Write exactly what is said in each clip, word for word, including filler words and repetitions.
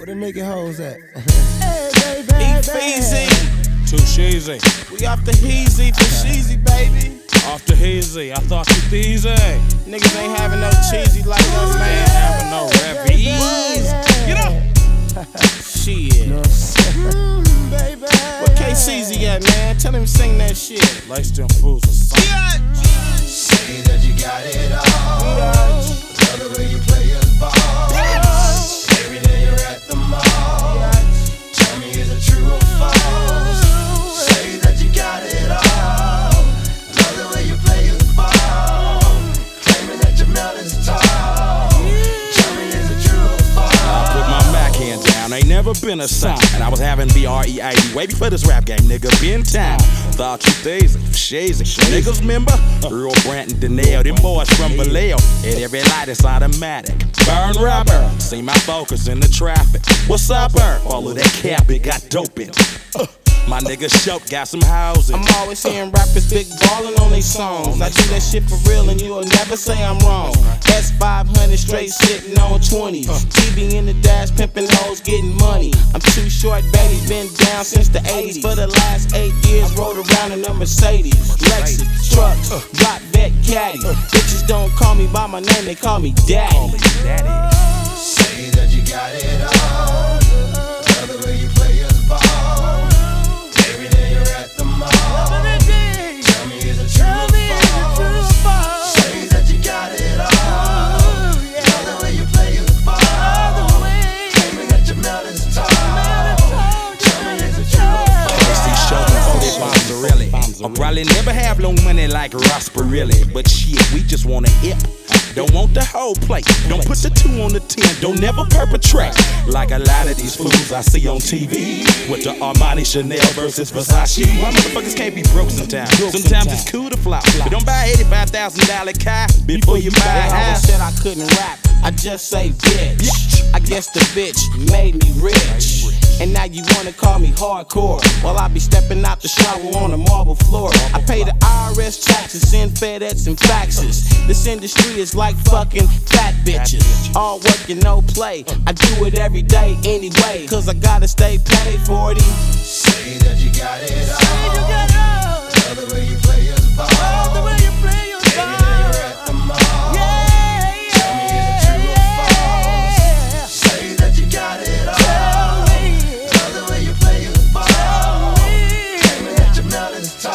Where the nigga hoes at? Hey, baby, Eat Feezy. Too cheesy. We off the Heezy for Sheezy, baby. Off the Heezy. I thought you Theezy. Niggas ain't having no cheesy like us, Ain't man. having no revees. Get up. Shit. mm, baby. Where K C Z at, man? Tell him to sing that shit. Lace them fools or something. Say that you got it all. Love the way you play your ball. Every day you're at the mall. Tell me, is it true or false? Say that you got it all. Love the way you play your ball. Claiming that your mountain's tall. Tell me, is it true or false? I put my Mac hand down, ain't never been a sign. And I was having B R E I D way before this rap game, nigga, been time. Thought you Daisy, Shazy, niggas remember? Earl Brandt and Danielle, them boys from Vallejo. At every light it's automatic. Burn rubber, see my focus in the traffic. What's up, her? All of that cap, it got dope in. Uh, my nigga Shope got some housing. I'm always hearing rappers big ballin' on they songs. I do that shit for real and you'll never say I'm wrong. S five hundred straight sitting on twenties. T V in the dash, pimpin' hoes, getting money. I'm too short, baby, been down since the eighties. For the last eight years, rode around in a Mercedes, Lexus, trucks, drop vet caddy. Bitches don't call me by my name, they call me daddy. Say that you got it all. Love the way you play your ball. Every day you're at the mall. Tell me, is it true or false? Say that you got it all. Love the way you play your ball. Claiming that your mountain's tall. Tell me, is it true or false? I'll probably never have no money like Ross Perelli, but shit, we just want a hip. Don't want the whole plate. Don't put the two on the ten. Don't never perpetrate like a lot of these fools I see on T V with the Armani Chanel versus Versace. Why motherfuckers can't be broke sometimes? Sometimes it's cool to flop, but don't buy eighty-five thousand dollar car before you buy a I always house. said I couldn't rap. I just say bitch. I guess the bitch made me rich. And now you wanna call me hardcore. While I be stepping out the shower on the marble floor. I pay the I R S taxes, send FedEx and faxes. This industry is like fucking fat bitches. All work and no play. I do it every day anyway. Cause I gotta stay paid for it. Say that you got it all. Love the way you play your ball. Every day you're at the mall. Tell me, is it true or false? Say that you got it all. Love the way you play your ball. Claiming that your mountain's tall.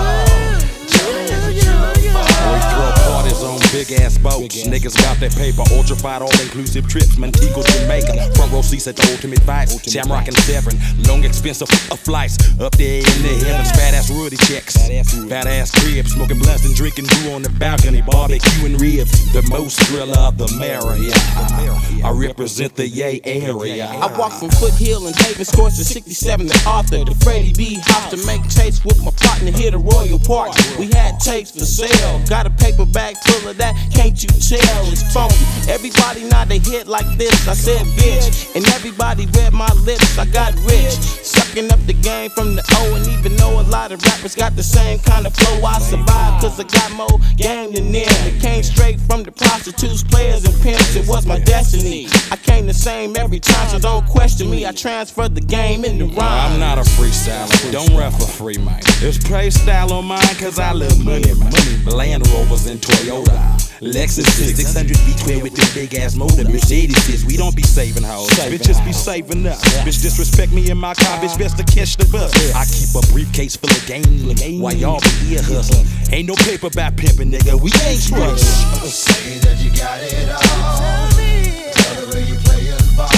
Tell me, is it true or false? We throw parties on big ass boats. Niggas got that paper, ultra-fied, all-inclusive trips. Montego, Jamaica, front row seats at the Ultimate Fights. Shamrock and Severn, long expensive uh, flights. Up there in the heavens, fat ass Rudy checks. Fat ass cribs, smoking blunts and drinking brew on the balcony. Barbecue and ribs, the most thriller of the merrier. I represent the Yay area. I walk from Foothill and Havens Course to sixty-seven to Arthur to Freddie B house to make tapes with my partner here to Royal Park. We had tapes for sale, got a paper bag full of that, can't you tell? It's funky. Everybody now they hit like this. I said bitch, and everybody read my lips. I got rich, sucking up the game from the O, and even though a lot of rappers got the same kind of flow, I survived cause I got more game than them. It came straight from the prostitutes, players, and pimps. It was my destiny. I came the same every time, so don't question me. I transferred the game into rhyme. I'm not a freestyler, don't rap for free, man. There's play style on mine, cause I love money, man. Land Rovers and Toyota, Lexus six hundred V twelve with the big ass motor. Mercedes says we don't be saving hoes, bitches be saving us. Bitch disrespect me in my car, bitch best to catch the bus. I keep a briefcase full of game, while y'all be ear hustling. Ain't no paper by pimping, nigga, we ain't struggling. Say that you got it all. Love the way you play your ball.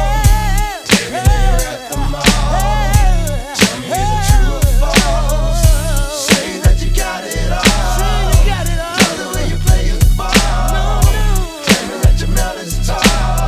Every day you're at the mall. Tell me, is it true or false? Say that you got it all. Love the way you play your ball. Claiming that your mountain's tall.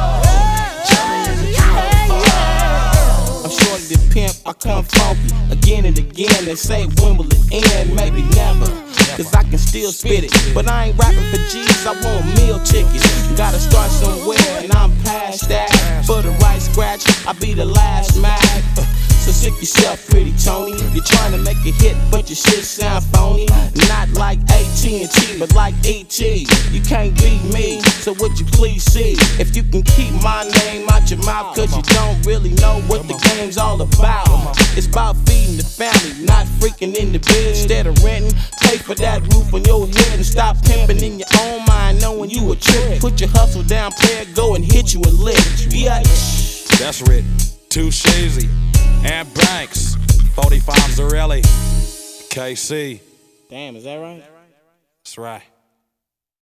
Tell me, is it true or false? I'm shorty the pimp, I come funky again and again. They say when will it end? Maybe never. Cause I can still spit it, but I ain't rapping for G's, I want meal tickets. Gotta start somewhere, and I'm past that. For the right scratch, I be the last mag. So sick yourself, pretty Tony. You're trying to make a hit, but your shit sound phony. Not like A T and T, but like E T. You can't beat me, so would you please see if you can keep my name out your mouth, cause you don't really know what the game's all about. It's about feeding the family, not freaking in the bed. Instead of renting, pay for that roof on your head and stop pimping in your own mind, knowing you a trick. Put your hustle down, player, go and hit you a lick. Yeah. That's Rit, Too Shazy, and Banks, forty-five Zarelli, K C. Damn, is that right? That's right.